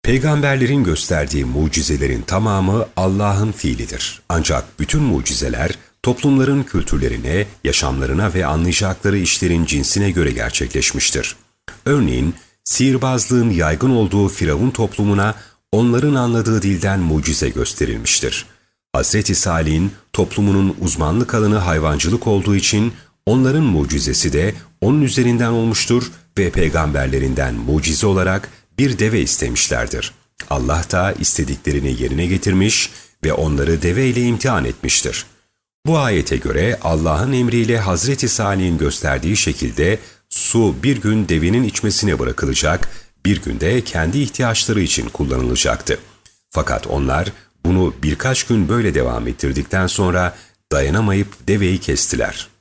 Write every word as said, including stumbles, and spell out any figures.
Peygamberlerin gösterdiği mucizelerin tamamı Allah'ın fiilidir. Ancak bütün mucizeler toplumların kültürlerine, yaşamlarına ve anlayacakları işlerin cinsine göre gerçekleşmiştir. Örneğin, sihirbazlığın yaygın olduğu Firavun toplumuna onların anladığı dilden mucize gösterilmiştir. Hazreti Salih'in toplumunun uzmanlık alanı hayvancılık olduğu için onların mucizesi de onun üzerinden olmuştur ve peygamberlerinden mucize olarak bir deve istemişlerdir. Allah da istediklerini yerine getirmiş ve onları deveyle imtihan etmiştir. Bu ayete göre Allah'ın emriyle Hazreti Salih'in gösterdiği şekilde su bir gün devenin içmesine bırakılacak, bir günde kendi ihtiyaçları için kullanılacaktı. Fakat onlar bunu birkaç gün böyle devam ettirdikten sonra dayanamayıp deveyi kestiler.